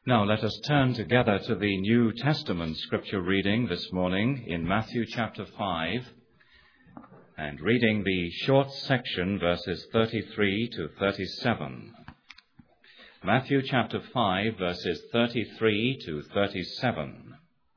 Now let us turn together to the New Testament scripture reading this morning in Matthew chapter 5, and reading the short section verses 33 to 37. Matthew chapter 5 verses 33 to 37.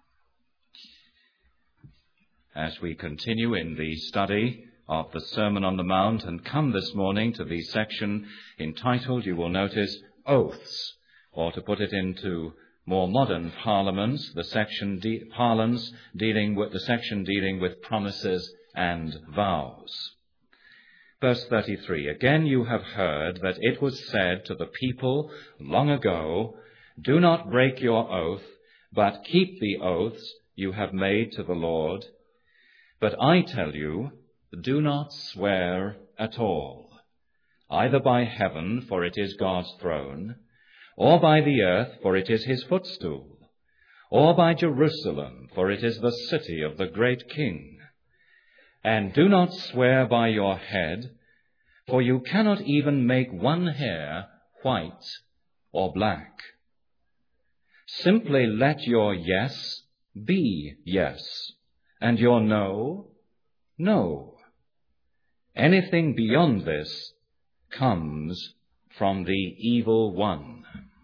As we continue in the study of the Sermon on the Mount and come this morning to the section entitled, you will notice, Oaths, or to put it into more modern parlance, the section dealing with promises and vows. Verse 33, again you have heard that it was said to the people long ago, do not break your oath, but keep the oaths you have made to the Lord. But I tell you, do not swear at all, either by heaven, for it is God's throne, or by the earth, for it is his footstool, or by Jerusalem, for it is the city of the great King. And do not swear by your head, for you cannot even make one hair white or black. Simply let your yes be yes, and your no, no. Anything beyond this comes from the evil one.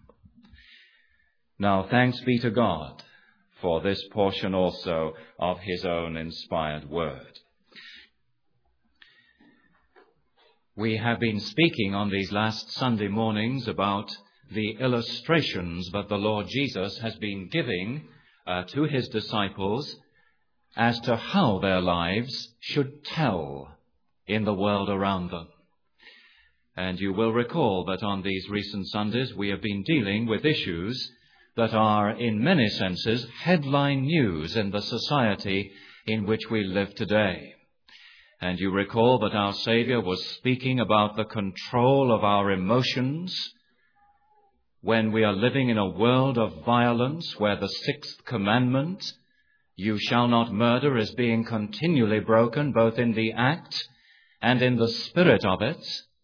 Now thanks be to God for this portion also of his own inspired word. We have been speaking on these last Sunday mornings about the illustrations that the Lord Jesus has been giving to his disciples as to how their lives should tell in the world around them. And you will recall that on these recent Sundays we have been dealing with issues that are in many senses headline news in the society in which we live today. And you recall that our Saviour was speaking about the control of our emotions when we are living in a world of violence where the sixth commandment, you shall not murder, is being continually broken both in the act and in the spirit of it.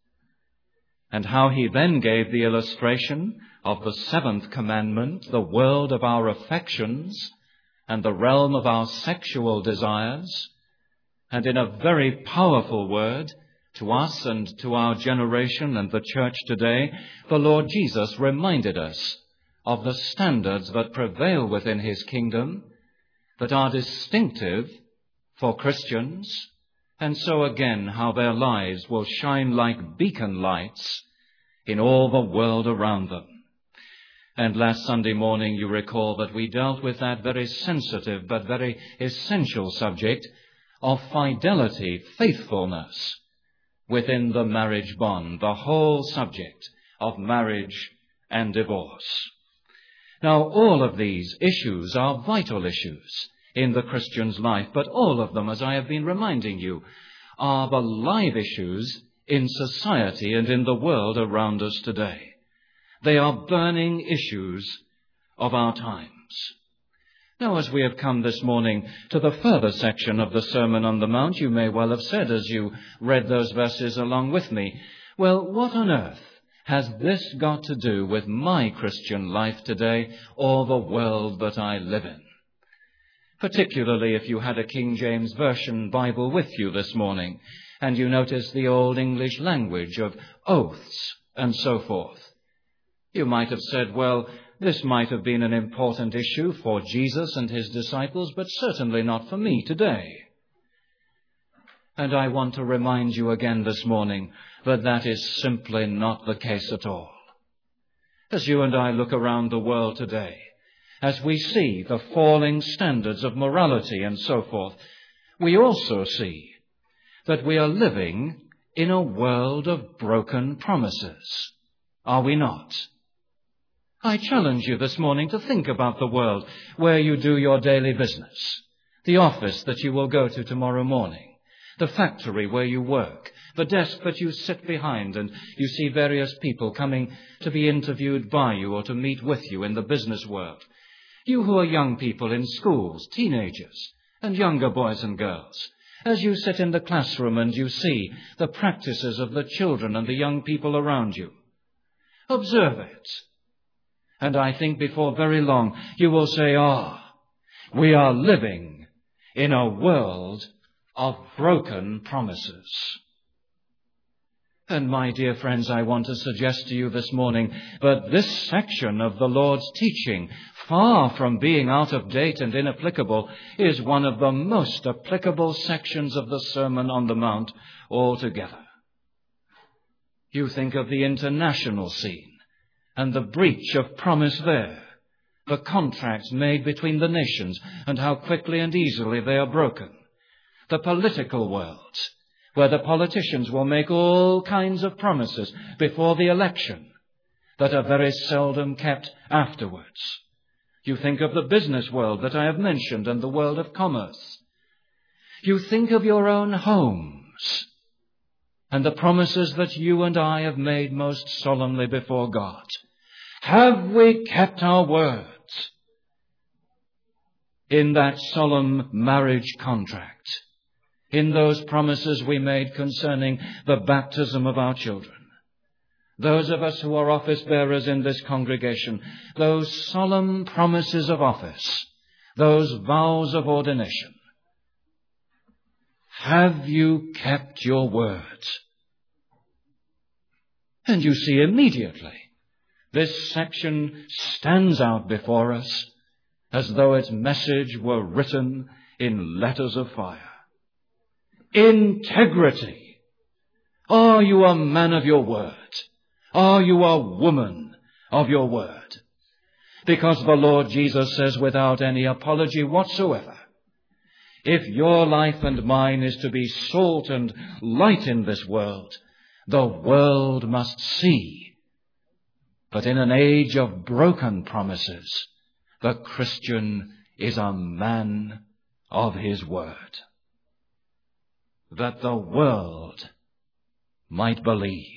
And how he then gave the illustration of the seventh commandment, the world of our affections and the realm of our sexual desires. And in a very powerful word to us and to our generation and the church today, the Lord Jesus reminded us of the standards that prevail within his kingdom, that are distinctive for Christians, and so again how their lives will shine like beacon lights in all the world around them. And last Sunday morning you recall that we dealt with that very sensitive but very essential subject of fidelity, faithfulness within the marriage bond, the whole subject of marriage and divorce. Now all of these issues are vital issues in the Christian's life, but all of them, as I have been reminding you, are the live issues in society and in the world around us today. They are burning issues of our times. Now, as we have come this morning to the further section of the Sermon on the Mount, you may well have said as you read those verses along with me, well, what on earth has this got to do with my Christian life today or the world that I live in? Particularly if you had a King James Version Bible with you this morning and you notice the old English language of oaths and so forth. You might have said, well, this might have been an important issue for Jesus and his disciples, but certainly not for me today. And I want to remind you again this morning that that is simply not the case at all. As you and I look around the world today, as we see the falling standards of morality and so forth, we also see that we are living in a world of broken promises. Are we not? I challenge you this morning to think about the world where you do your daily business, the office that you will go to tomorrow morning, the factory where you work, the desk that you sit behind and you see various people coming to be interviewed by you or to meet with you in the business world. You who are young people in schools, teenagers and younger boys and girls, as you sit in the classroom and you see the practices of the children and the young people around you. Observe it. And I think before very long you will say, we are living in a world of broken promises. And my dear friends, I want to suggest to you this morning that this section of the Lord's teaching, far from being out of date and inapplicable, is one of the most applicable sections of the Sermon on the Mount altogether. You think of the international scene and the breach of promise there, the contracts made between the nations and how quickly and easily they are broken, the political world, where the politicians will make all kinds of promises before the election that are very seldom kept afterwards. You think of the business world that I have mentioned and the world of commerce. You think of your own homes and the promises that you and I have made most solemnly before God. Have we kept our words in that solemn marriage contract? In those promises we made concerning the baptism of our children, those of us who are office bearers in this congregation, those solemn promises of office, those vows of ordination. Have you kept your words? And you see immediately, this section stands out before us as though its message were written in letters of fire. Integrity. Are you a man of your word? Are you a woman of your word? Because the Lord Jesus says without any apology whatsoever, if your life and mine is to be salt and light in this world, the world must see. But in an age of broken promises, the Christian is a man of his word, that the world might believe.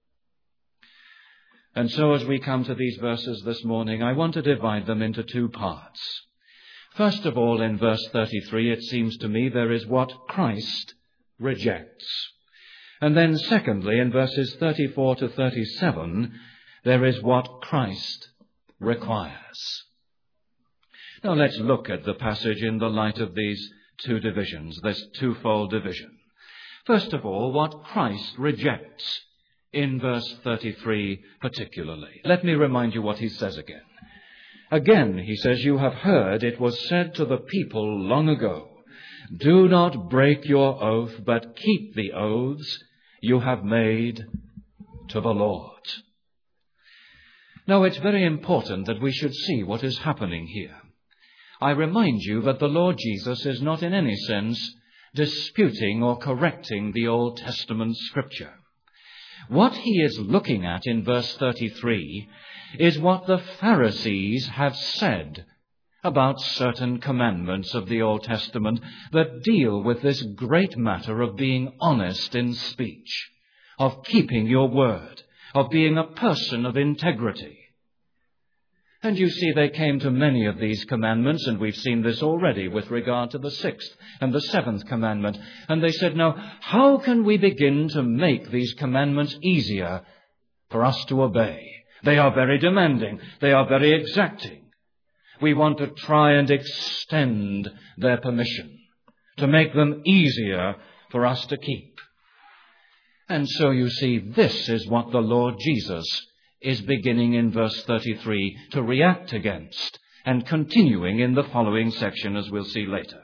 And so as we come to these verses this morning, I want to divide them into two parts. First of all, in verse 33, it seems to me there is what Christ rejects. And then secondly, in verses 34 to 37, there is what Christ requires. Now let's look at the passage in the light of these two divisions, this twofold division. First of all, what Christ rejects in verse 33 particularly. Let me remind you what he says again. Again, he says, you have heard it was said to the people long ago, do not break your oath, but keep the oaths you have made to the Lord. Now, it's very important that we should see what is happening here. I remind you that the Lord Jesus is not in any sense disputing or correcting the Old Testament Scripture. What he is looking at in verse 33 is what the Pharisees have said about certain commandments of the Old Testament that deal with this great matter of being honest in speech, of keeping your word, of being a person of integrity. And you see, they came to many of these commandments, and we've seen this already with regard to the 6th and the 7th commandment. And they said, now, how can we begin to make these commandments easier for us to obey? They are very demanding. They are very exacting. We want to try and extend their permission, to make them easier for us to keep. And so you see, this is what the Lord Jesus is beginning in verse 33 to react against and continuing in the following section, as we'll see later.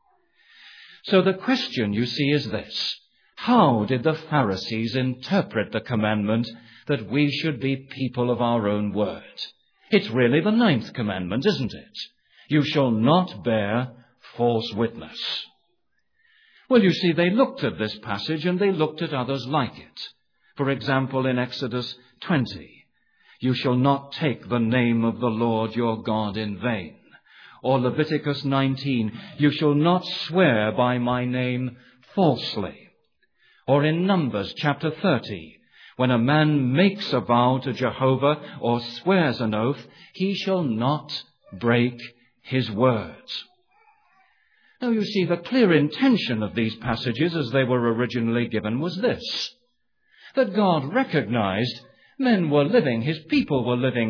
So the question, you see, is this. How did the Pharisees interpret the commandment that we should be people of our own word? It's really the 9th commandment, isn't it? You shall not bear false witness. Well, you see, they looked at this passage and they looked at others like it. For example, in Exodus 20, you shall not take the name of the Lord your God in vain. Or Leviticus 19, you shall not swear by my name falsely. Or in Numbers chapter 30, when a man makes a vow to Jehovah or swears an oath, he shall not break his words. Now you see, the clear intention of these passages as they were originally given was this, that God recognized men were living, his people were living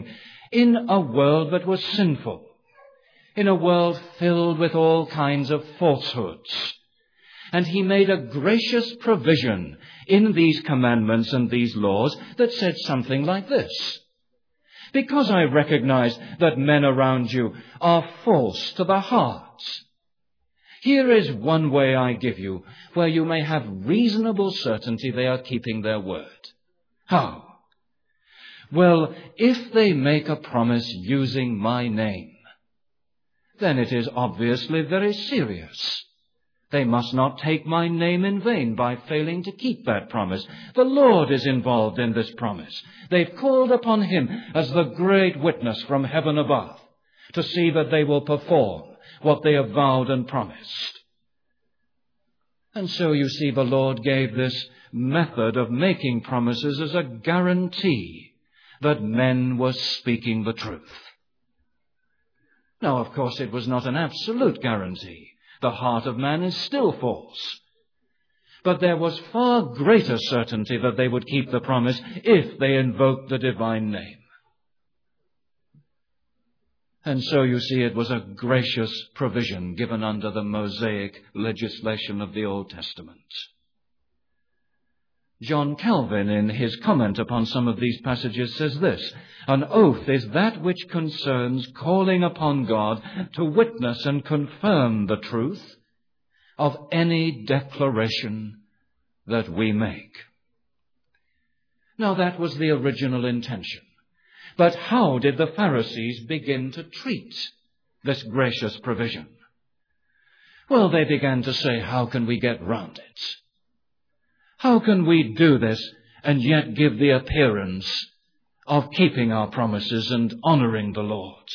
in a world that was sinful, in a world filled with all kinds of falsehoods. And he made a gracious provision in these commandments and these laws that said something like this: because I recognize that men around you are false to the heart, here is one way I give you where you may have reasonable certainty they are keeping their word. How? Well, if they make a promise using my name, then it is obviously very serious. They must not take my name in vain by failing to keep that promise. The Lord is involved in this promise. They've called upon him as the great witness from heaven above to see that they will perform what they have vowed and promised. And so you see, the Lord gave this method of making promises as a guarantee that men were speaking the truth. Now, of course, it was not an absolute guarantee. The heart of man is still false. But there was far greater certainty that they would keep the promise if they invoked the divine name. And so you see, it was a gracious provision given under the Mosaic legislation of the Old Testament. John Calvin, in his comment upon some of these passages, says this: an oath is that which concerns calling upon God to witness and confirm the truth of any declaration that we make. Now, that was the original intention. But how did the Pharisees begin to treat this gracious provision? Well, they began to say, how can we get round it? How can we do this and yet give the appearance of keeping our promises and honoring the Lord?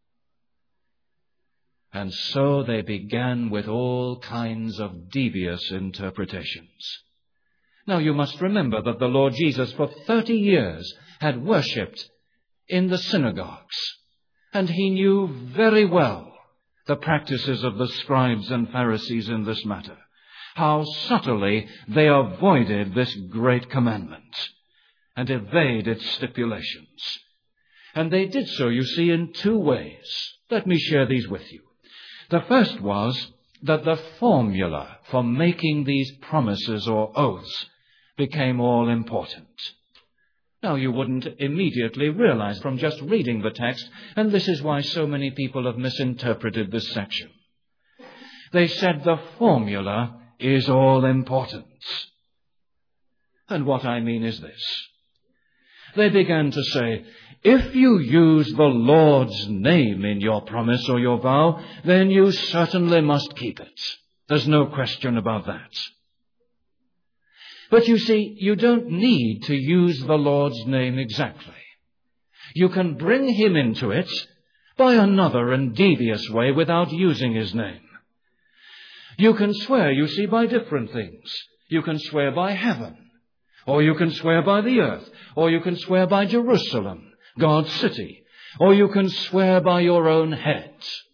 And so they began with all kinds of devious interpretations. Now, you must remember that the Lord Jesus for 30 years had worshipped in the synagogues, and he knew very well the practices of the scribes and Pharisees in this matter, how subtly they avoided this great commandment and evade its stipulations. And they did so, you see, in two ways. Let me share these with you. The first was that the formula for making these promises or oaths became all important. Now, you wouldn't immediately realize from just reading the text, and this is why so many people have misinterpreted this section. They said the formula is all important. And what I mean is this. They began to say, if you use the Lord's name in your promise or your vow, then you certainly must keep it. There's no question about that. But you see, you don't need to use the Lord's name exactly. You can bring him into it by another and devious way without using his name. You can swear, you see, by different things. You can swear by heaven, or you can swear by the earth, or you can swear by Jerusalem, God's city, or you can swear by your own head.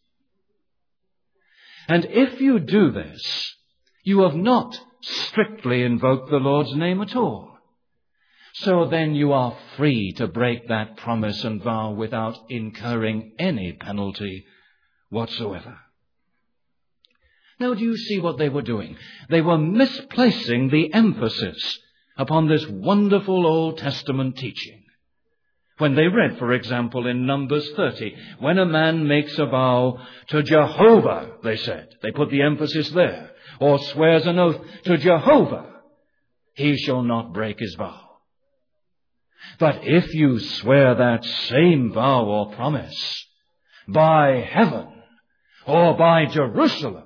And if you do this, you have not strictly invoked the Lord's name at all. So then you are free to break that promise and vow without incurring any penalty whatsoever. Now, do you see what they were doing? They were misplacing the emphasis upon this wonderful Old Testament teaching. When they read, for example, in Numbers 30, when a man makes a vow to Jehovah, they said, they put the emphasis there, or swears an oath to Jehovah, he shall not break his vow. But if you swear that same vow or promise by heaven or by Jerusalem,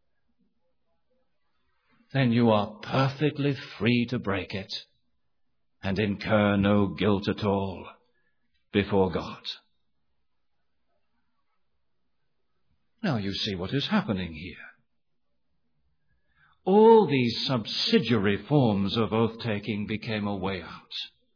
then you are perfectly free to break it and incur no guilt at all before God. Now you see what is happening here. All these subsidiary forms of oath-taking became a way out.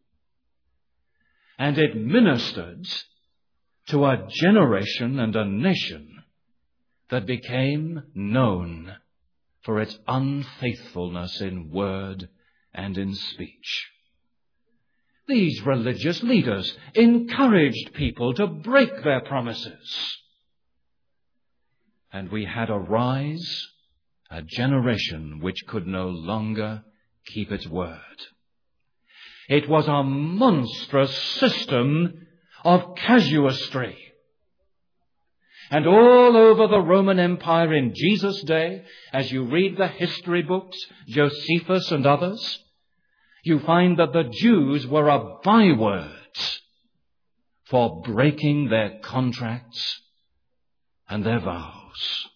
And it ministered to a generation and a nation that became known for its unfaithfulness in word and in speech. These religious leaders encouraged people to break their promises. And we had a generation which could no longer keep its word. It was a monstrous system of casuistry. And all over the Roman Empire in Jesus' day, as you read the history books, Josephus and others, you find that the Jews were a byword for breaking their contracts and their vows.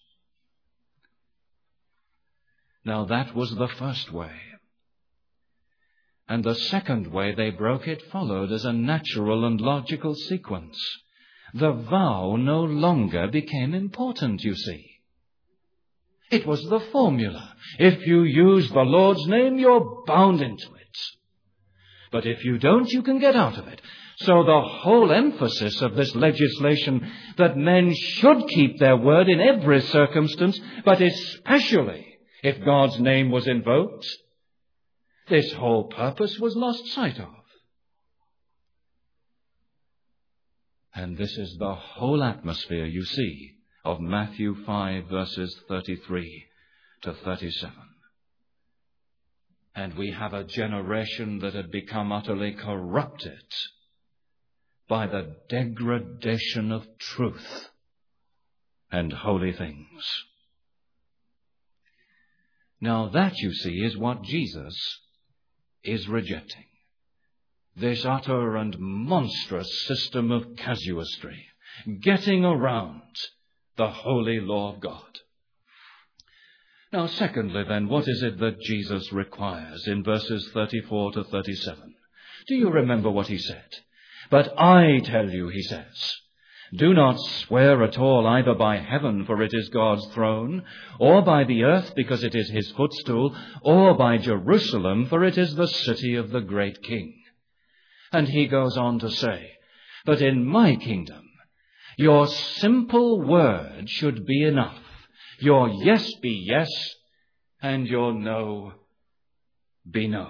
Now that was the first way. And the second way they broke it followed as a natural and logical sequence. The vow no longer became important, you see. It was the formula. If you use the Lord's name, you're bound into it. But if you don't, you can get out of it. So the whole emphasis of this legislation that men should keep their word in every circumstance, but especially if God's name was invoked, this whole purpose was lost sight of. And this is the whole atmosphere, you see, of Matthew 5, verses 33 to 37. And we have a generation that had become utterly corrupted by the degradation of truth and holy things. Now that, you see, is what Jesus is rejecting. This utter and monstrous system of casuistry, getting around the holy law of God. Now, secondly, then, what is it that Jesus requires in verses 34 to 37? Do you remember what he said? But I tell you, he says, do not swear at all either by heaven, for it is God's throne, or by the earth, because it is his footstool, or by Jerusalem, for it is the city of the great King. And he goes on to say, but in my kingdom, your simple word should be enough. Your yes be yes, and your no be no.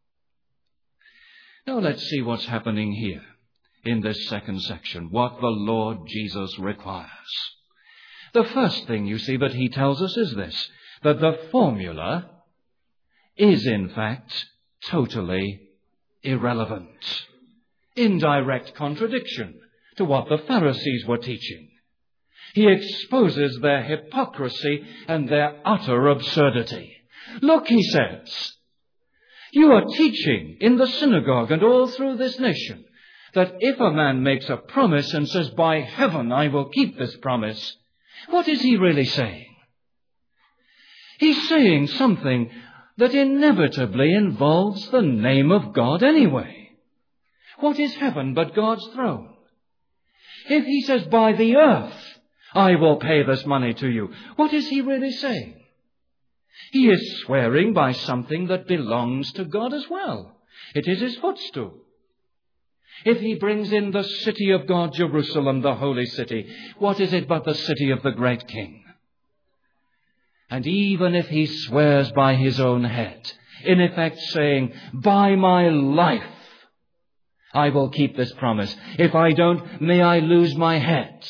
Now let's see what's happening here in this second section, what the Lord Jesus requires. The first thing, you see, that he tells us is this, that the formula is in fact totally irrelevant, in direct contradiction to what the Pharisees were teaching. He exposes their hypocrisy and their utter absurdity. Look, he says, you are teaching in the synagogue and all through this nation that if a man makes a promise and says, by heaven, I will keep this promise, what is he really saying? He's saying something that inevitably involves the name of God anyway. What is heaven but God's throne? If he says, by the earth, I will pay this money to you, what is he really saying? He is swearing by something that belongs to God as well. It is his footstool. If he brings in the city of God, Jerusalem, the holy city, what is it but the city of the great King? And even if he swears by his own head, in effect saying, by my life, I will keep this promise. If I don't, may I lose my head.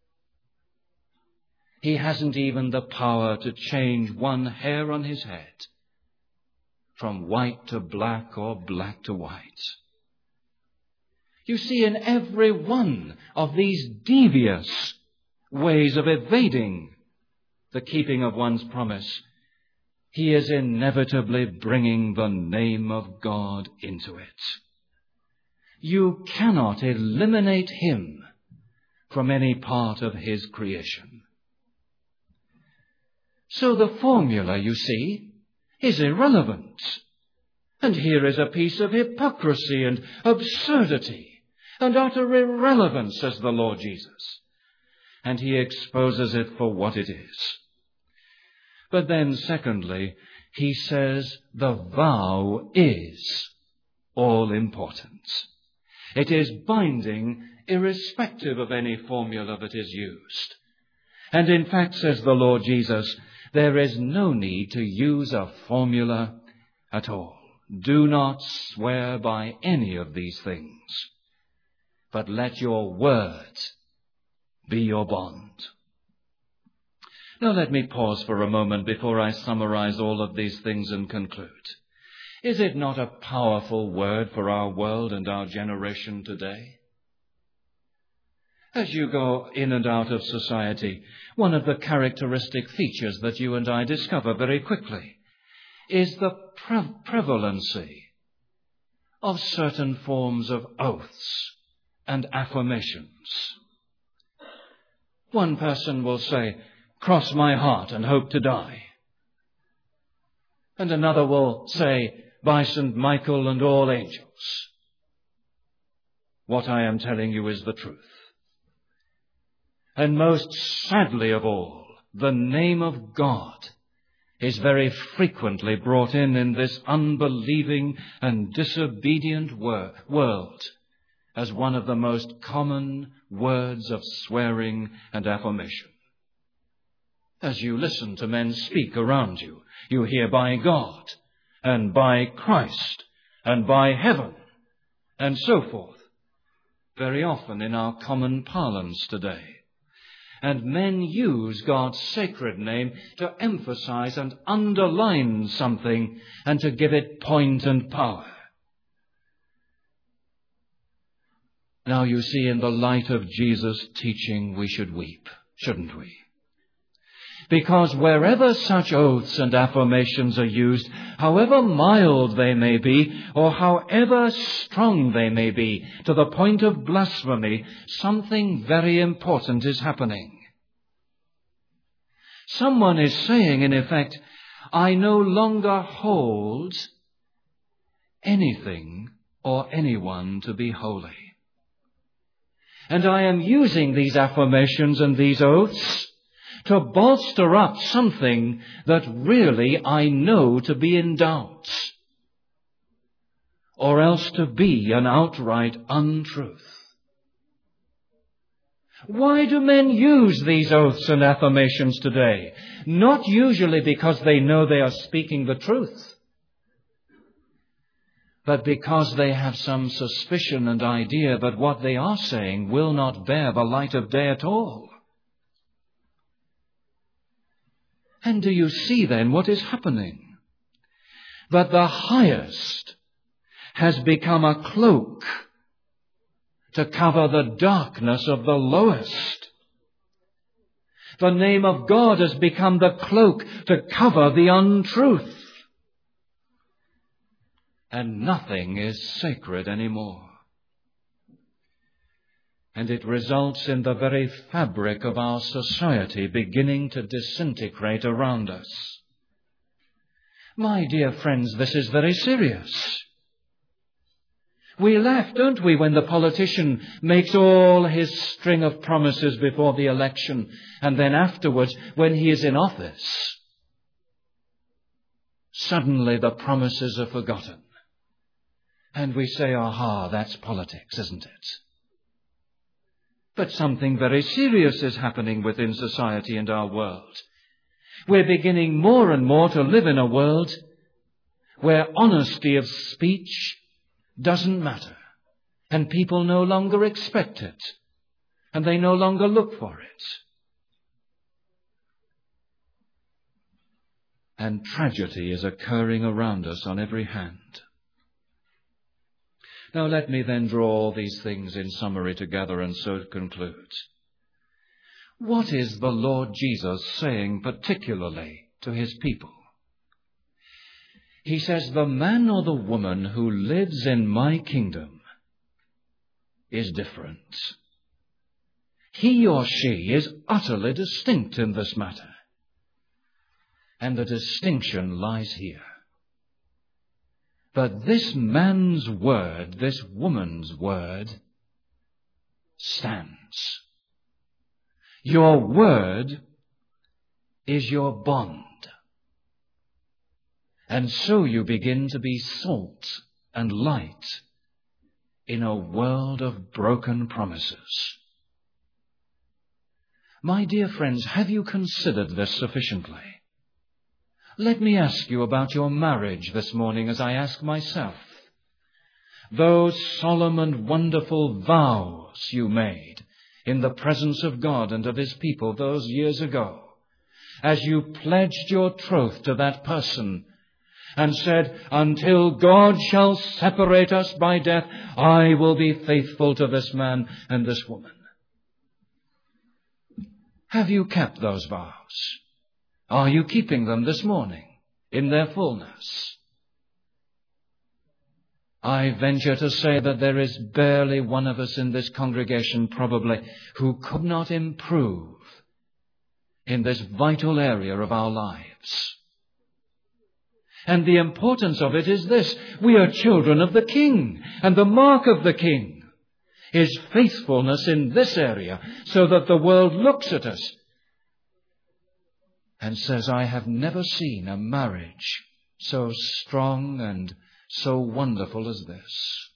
He hasn't even the power to change one hair on his head from white to black or black to white. You see, in every one of these devious ways of evading the keeping of one's promise, he is inevitably bringing the name of God into it. You cannot eliminate him from any part of his creation. So the formula, you see, is irrelevant. And here is a piece of hypocrisy and absurdity and utter irrelevance, says the Lord Jesus. And he exposes it for what it is. But then, secondly, he says the vow is all important. It is binding irrespective of any formula that is used. And in fact, says the Lord Jesus, there is no need to use a formula at all. do not swear by any of these things, but let your word be your bond. Now let me pause for a moment before I summarize all of these things and conclude. Is it not a powerful word for our world and our generation today? As you go in and out of society, one of the characteristic features that you and I discover very quickly is the prevalency of certain forms of oaths and affirmations. One person will say, "Cross my heart and hope to die." And another will say, "By St. Michael and all angels." What I am telling you is the truth. And most sadly of all, the name of God is very frequently brought in this unbelieving and disobedient world as one of the most common words of swearing and affirmation. As you listen to men speak around you, you hear "by God," and "by Christ," and "by heaven," and so forth, very often in our common parlance today. And men use God's sacred name to emphasize and underline something and to give it point and power. Now you see, in the light of Jesus' teaching, we should weep, shouldn't we? Because wherever such oaths and affirmations are used, however mild they may be, or however strong they may be, to the point of blasphemy, something very important is happening. Someone is saying, in effect, "I no longer hold anything or anyone to be holy. And I am using these affirmations and these oaths to bolster up something that really I know to be in doubt, or else to be an outright untruth." Why do men use these oaths and affirmations today? Not usually because they know they are speaking the truth, but because they have some suspicion and idea that what they are saying will not bear the light of day at all. And do you see then what is happening? That the highest has become a cloak to cover the darkness of the lowest. The name of God has become the cloak to cover the untruth. And nothing is sacred anymore. And it results in the very fabric of our society beginning to disintegrate around us. My dear friends, this is very serious. We laugh, don't we, when the politician makes all his string of promises before the election, and then afterwards, when he is in office, suddenly the promises are forgotten. And we say, "Aha, that's politics, isn't it?" But something very serious is happening within society and our world. We're beginning more and more to live in a world where honesty of speech doesn't matter, and people no longer expect it, and they no longer look for it. And tragedy is occurring around us on every hand. Now let me then draw all these things in summary together and so conclude. What is the Lord Jesus saying particularly to his people? He says, "The man or the woman who lives in my kingdom is different. He or she is utterly distinct in this matter. And the distinction lies here. But this man's word, this woman's word, stands. Your word is your bond. And so you begin to be salt and light in a world of broken promises." My dear friends, have you considered this sufficiently? Let me ask you about your marriage this morning as I ask myself. Those solemn and wonderful vows you made in the presence of God and of His people those years ago, as you pledged your troth to that person and said, until God shall separate us by death, I will be faithful to this man and this woman. Have you kept those vows? Are you keeping them this morning in their fullness? I venture to say that there is barely one of us in this congregation probably who could not improve in this vital area of our lives. And the importance of it is this: we are children of the King, and the mark of the King is faithfulness in this area, so that the world looks at us and says, I have never seen a marriage so strong and so wonderful as this.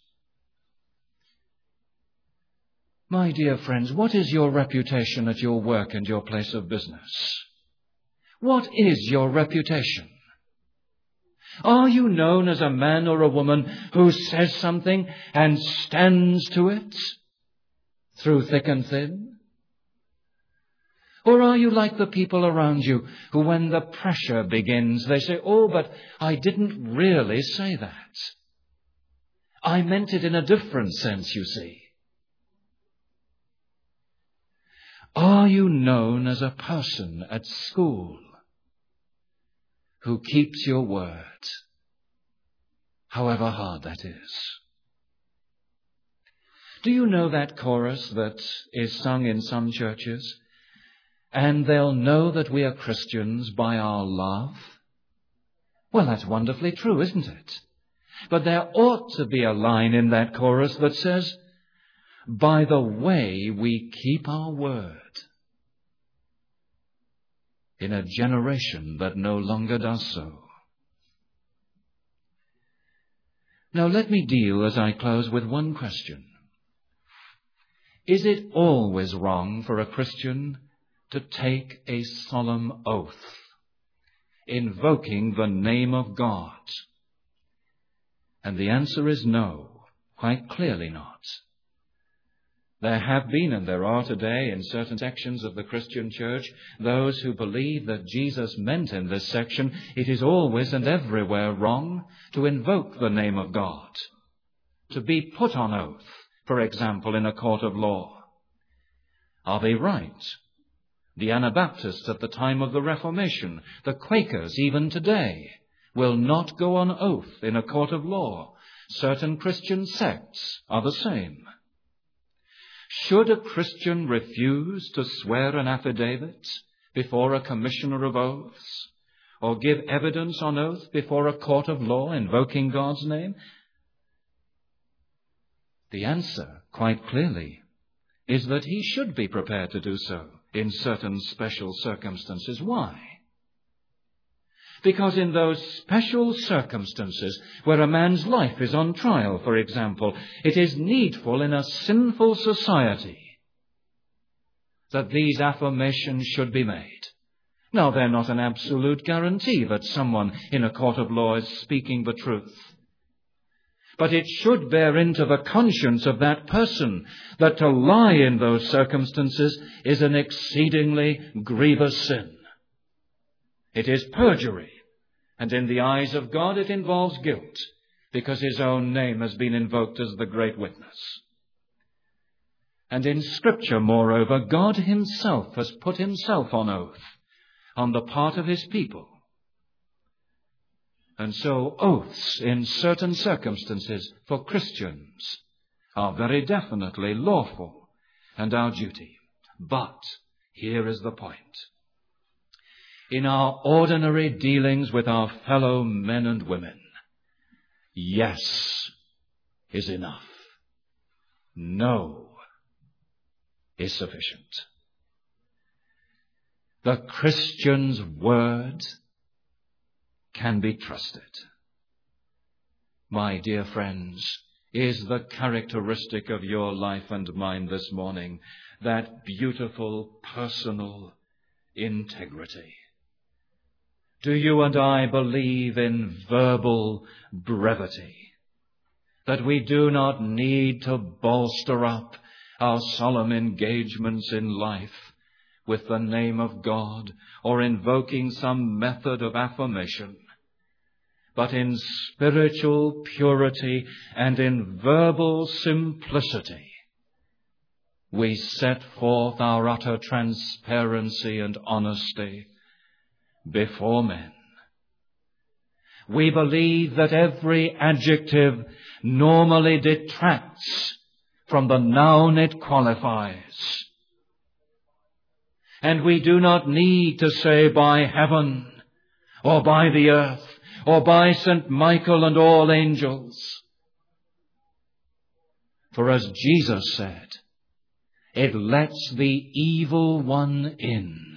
My dear friends, what is your reputation at your work and your place of business? What is your reputation? Are you known as a man or a woman who says something and stands to it through thick and thin? Or are you like the people around you who, when the pressure begins, they say, oh, but I didn't really say that. I meant it in a different sense, you see. Are you known as a person at school who keeps your word, however hard that is? Do you know that chorus that is sung in some churches? And they'll know that we are Christians by our love. Well, that's wonderfully true, isn't it? But there ought to be a line in that chorus that says, by the way we keep our word. In a generation that no longer does so. Now let me deal, as I close, with one question. Is it always wrong for a Christian to take a solemn oath, invoking the name of God? And the answer is no, quite clearly not. There have been and there are today in certain sections of the Christian church those who believe that Jesus meant in this section it is always and everywhere wrong to invoke the name of God, to be put on oath, for example, in a court of law. Are they right? The Anabaptists at the time of the Reformation, the Quakers even today, will not go on oath in a court of law. Certain Christian sects are the same. Should a Christian refuse to swear an affidavit before a commissioner of oaths, or give evidence on oath before a court of law invoking God's name? The answer, quite clearly, is that he should be prepared to do so in certain special circumstances. Why? Because in those special circumstances where a man's life is on trial, for example, it is needful in a sinful society that these affirmations should be made. Now, they're not an absolute guarantee that someone in a court of law is speaking the truth. But it should bear into the conscience of that person that to lie in those circumstances is an exceedingly grievous sin. It is perjury, and in the eyes of God it involves guilt, because His own name has been invoked as the great witness. And in Scripture, moreover, God Himself has put Himself on oath on the part of His people. And so oaths in certain circumstances for Christians are very definitely lawful and our duty. But here is the point. In our ordinary dealings with our fellow men and women, yes is enough. No is sufficient. The Christian's word can be trusted. My dear friends, is the characteristic of your life and mine this morning that beautiful personal integrity? Do you and I believe in verbal brevity? That we do not need to bolster up our solemn engagements in life with the name of God or invoking some method of affirmation, but in spiritual purity and in verbal simplicity, we set forth our utter transparency and honesty before men. We believe that every adjective normally detracts from the noun it qualifies. And we do not need to say by heaven, or by the earth, or by St. Michael and all angels. For as Jesus said, it lets the evil one in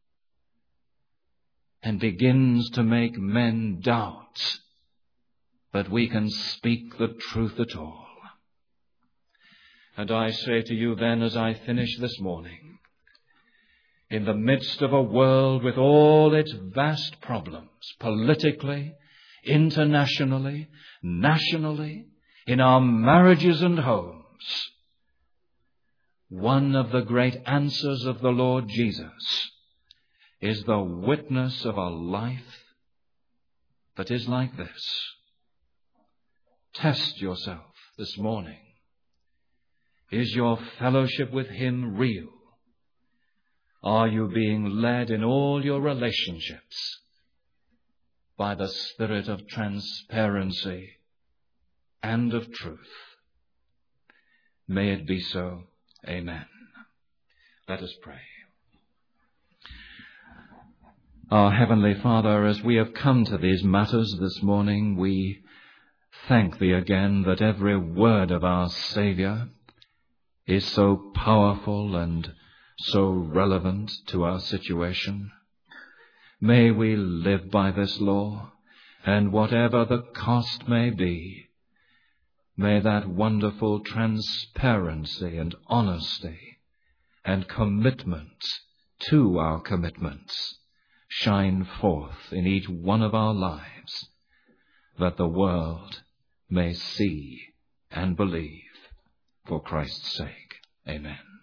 and begins to make men doubt that we can speak the truth at all. And I say to you then, as I finish this morning, in the midst of a world with all its vast problems, politically, internationally, nationally, in our marriages and homes, one of the great answers of the Lord Jesus is the witness of a life that is like this. Test yourself this morning. Is your fellowship with Him real? Are you being led in all your relationships by the spirit of transparency and of truth? May it be so. Amen. Let us pray. Our Heavenly Father, as we have come to these matters this morning, we thank Thee again that every word of our Saviour is so powerful and so relevant to our situation. May we live by this law, and whatever the cost may be, may that wonderful transparency and honesty and commitment to our commitments shine forth in each one of our lives, that the world may see and believe for Christ's sake. Amen.